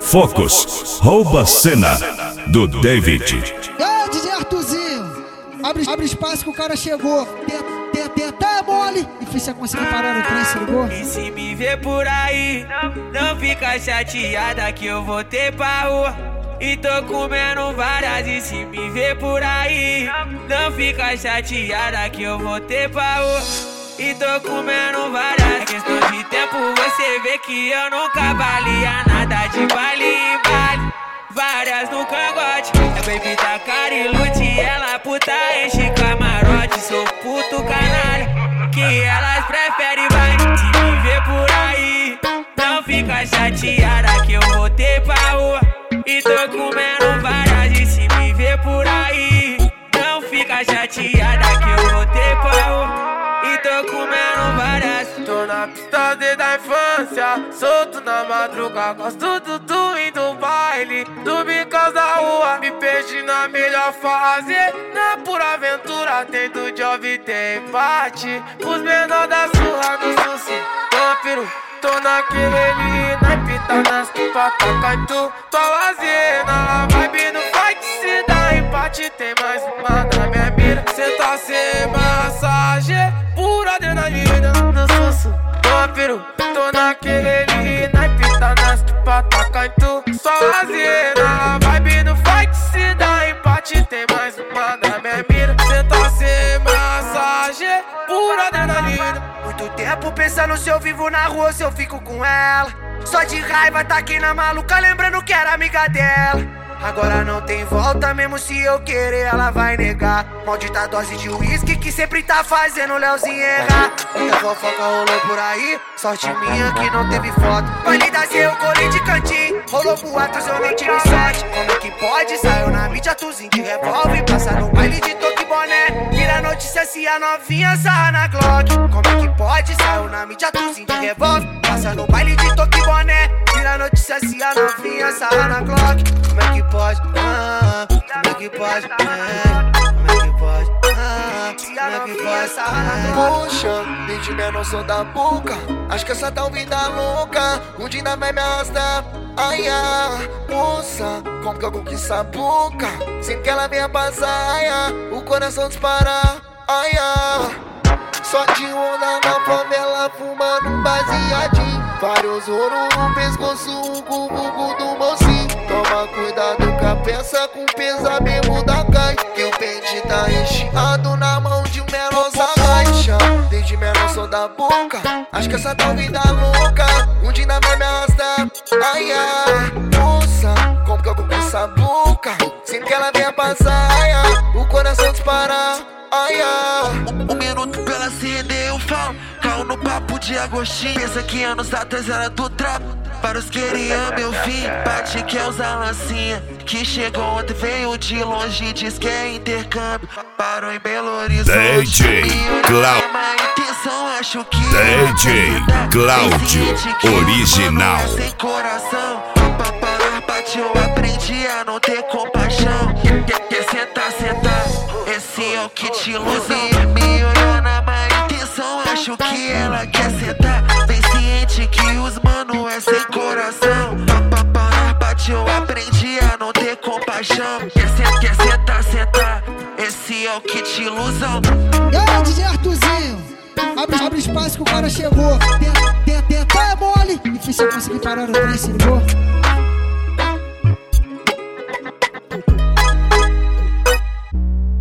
Focus, rouba a cena do David. Ei, DJ Arthurzinho, abre espaço que o cara chegou. Tenta é mole. Difícil é conseguir parar no trem, se ligou? E se me ver por aí, não fica chateada que eu voltei pra rua. E tô comendo várias. E se me ver por aí, não fica chateada que eu voltei pra rua. E tô comendo várias. É questão de tempo, você vê que eu nunca valia nada de baile em baile. Várias no cangote, é baby da Carilute. Ela puta enche camarote. Sou puto canalha, que elas preferem vai. Se me ver por aí, não fica chateada que eu voltei pra rua. E tô comendo várias. E se me ver por aí, não fica chateada que eu voltei pra rua. E tô comendo várias. Tô na pista desde a infância, solto na madruga. Gosto do indo baile, do bicos da rua. Me perdi na melhor fase, na pura aventura. Tem do job, tem empate. Os menor da surra no sushi, vampiro. Tô naquele naipe, tá nas pipa, taca em tu. Tô vazia na vibe, no fight se dá empate. Tem mais uma na minha mira. Cê tá sem massagem, pura adrenalina no susso, vampiro. Tô naquele naipe, tá nas pipa, taca em tu. Tô vazia na vibe, no fight se dá empate. Tem mais uma na minha mira. Cê tá sem massagem, pura adrenalina. Muito tempo pensando se eu vivo na rua ou se eu fico com ela. Só de raiva tá aqui na maluca, lembrando que era amiga dela. Agora não tem volta, mesmo se eu querer ela vai negar. Maldita dose de uísque que sempre tá fazendo o Leozinho errar. Muita fofoca rolou por aí, sorte minha que não teve foto. Baile da Zé, eu colei de cantinho, rolou boatos, eu nem tive sorte. Como é que pode? Saiu na mídia, tuzinho de revólver. Passa no baile de toque boné, vira notícia se a novinha sarra na Glock. Como é que pode? Saiu na mídia, tuzinho de revólver. Passa no baile de toque boné, vira notícia se a novinha sarra na Glock. Como é que pode? Como é que pode? Como é que pode? Como é que pode? Poxa, desde menor sou da boca. Acho que essa tal vida louca um dia ainda vai me arrastar. Ai, moça, como que eu conquisto a boca? Sempre que ela venha passar, o coração dispara. Ai, só de onda na favela, fumando um baseadinho. Vários ouro no pescoço, o gugu do mocinho. Toma cuidado com a peça, com pesa mesmo da caixa. Que o pente tá recheado na mão de um menor sagaixa. Desde menor sou da boca, acho que essa tal vida louca um dia ainda vai me arrastar. Ai, moça, como que eu conquisto a boca? Sempre que ela venha passar, o coração dispara. Um minuto pela cena eu falo, carro no papo de Agostinho. Pensa que anos atrás era do trapo, para os queriam meu fim. Bate quer usar lancinha, que chegou ontem, veio de longe, diz que é intercâmbio. Parou em Belo Horizonte, DJ Cláudio, acho que DJ Cláudio Original. Sem coração, pra parar, bate, eu aprendi a não ter compaixão. Quer sentar, sentar, esse é o kit ilusão. Me olhou na má intenção, acho que ela quer sentar. Bem ciente que os mano é sem coração. Pra parar, bate, eu aprendi a não ter compaixão. Quer sentar, sentar, esse é o kit ilusão. Ei, DJ Arthurzinho, abre espaço que o cara chegou. Tenta é mole. Difícil é conseguir parar no trem, se ligou?